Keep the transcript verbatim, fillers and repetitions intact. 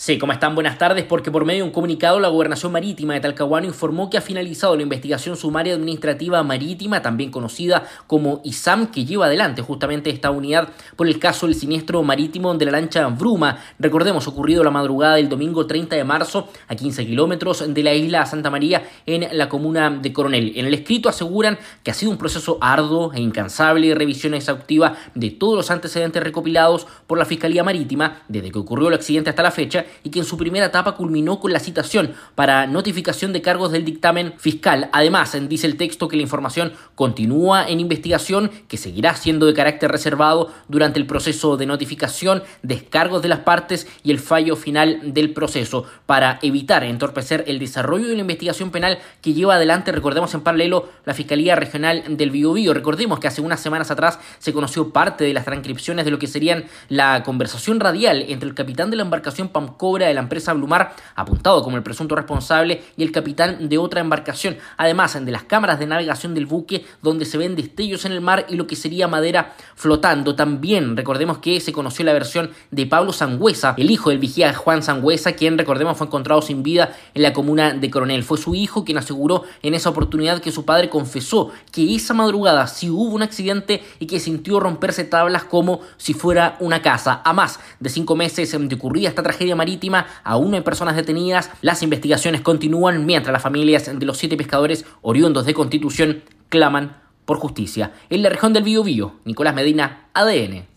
Sí, ¿cómo están? Buenas tardes, porque por medio de un comunicado la Gobernación Marítima de Talcahuano informó que ha finalizado la investigación sumaria administrativa marítima, también conocida como I S A M, que lleva adelante justamente esta unidad por el caso del siniestro marítimo de la lancha Bruma. Recordemos, ocurrido la madrugada del domingo treinta de marzo a quince kilómetros de la isla Santa María en la comuna de Coronel. En el escrito aseguran que ha sido un proceso arduo e incansable de revisión exhaustiva de todos los antecedentes recopilados por la Fiscalía Marítima desde que ocurrió el accidente hasta la fecha, y que en su primera etapa culminó con la citación para notificación de cargos del dictamen fiscal. Además, dice el texto que la información continúa en investigación, que seguirá siendo de carácter reservado durante el proceso de notificación, descargos de las partes y el fallo final del proceso, para evitar entorpecer el desarrollo de la investigación penal que lleva adelante, recordemos, en paralelo la Fiscalía Regional del Biobío. Recordemos que hace unas semanas atrás se conoció parte de las transcripciones de lo que serían la conversación radial entre el capitán de la embarcación Pamcobra de la empresa Blumar, apuntado como el presunto responsable, y el capitán de otra embarcación, además de las cámaras de navegación del buque, donde se ven destellos en el mar y lo que sería madera flotando. También recordemos que se conoció la versión de Pablo Sangüesa, el hijo del vigía Juan Sangüesa, quien, recordemos, fue encontrado sin vida en la comuna de Coronel. Fue su hijo quien aseguró en esa oportunidad que su padre confesó que esa madrugada sí hubo un accidente y que sintió romperse tablas como si fuera una casa. A más de cinco meses de ocurrida esta tragedia marítima, aún no hay personas detenidas. Las investigaciones continúan mientras las familias de los siete pescadores oriundos de Constitución claman por justicia. En la región del Biobío, Nicolás Medina, A D N.